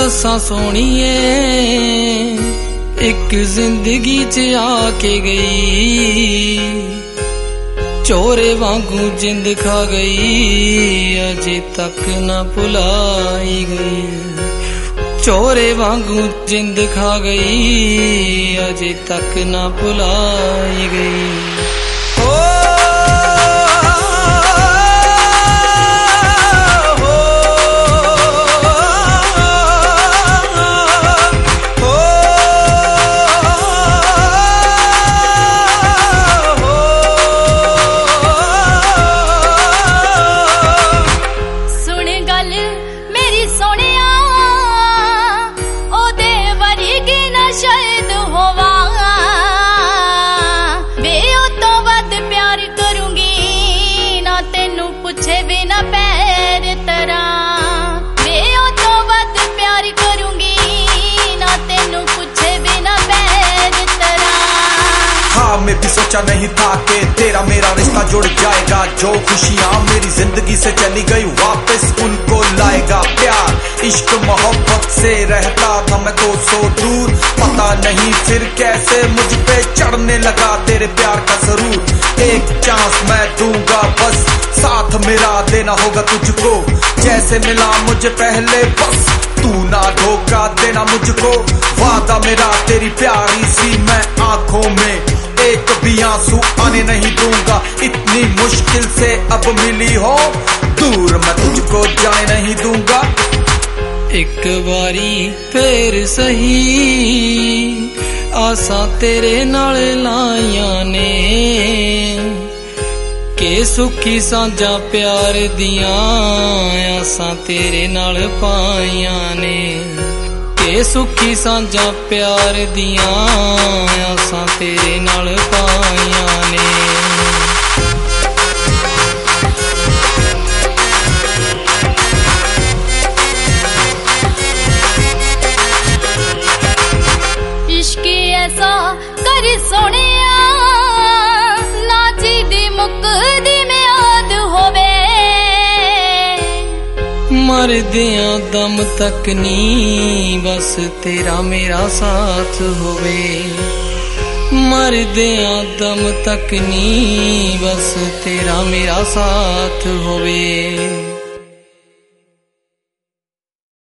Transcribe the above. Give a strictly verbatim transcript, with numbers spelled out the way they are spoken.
दसा सोनिए एक जिंदगी च आके गई, चोरे वांगू जिंद खा गई, अजे तक ना भुलाई गई। चोरे वांगू जिंद खा गई, अजे तक ना भुलाई गई। पूछे बिना पैर तरा वे तो वध प्यार करूंगी ना, तेनू पूछे बिना पैर तरा। हाँ मैं भी सोचा नहीं था कि तेरा मेरा रिश्ता जुड़ जाएगा, जो खुशियाँ मेरी जिंदगी से चली गई वापस उनको लाएगा। प्यार इश्क मोहब्बत से रहता था मैं दो सौ दूर, पता नहीं फिर कैसे मुझ पे चढ़ने लगा तेरे प्यार का सरूर। एक चांस मैं दूंगा बस, साथ मेरा देना होगा तुझको, जैसे मिला मुझे पहले बस तू ना धोखा देना मुझको। वादा मेरा तेरी प्यारी सी मैं आंखों में एक भी आंसू आने नहीं दूंगा, इतनी मुश्किल से अब मिली हो दूर मैं तुझको जाने नहीं दूंगा। एक बारी फिर सही आसा तेरे नाल लाइया ने, के सुखी सांझा प्यार दिया आसा तेरे नाल पाइया ने, के सुखी सांझा प्यार दिया आसा तेरे नाल पाइया ने। इश्क ऐसा कर सोनिया ना जी दी मुकदी में याद होवे, मरदियां दम तक नी बस तेरा मेरा साथ होवे, मरदियां दम तक नी बस तेरा मेरा साथ होवे।